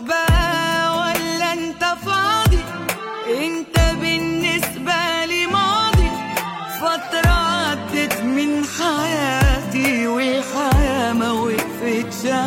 بقى ولا انت فاضي؟ انت بالنسبة لي ماضي، فترة عدت من حياتي والحياة ما وقفتش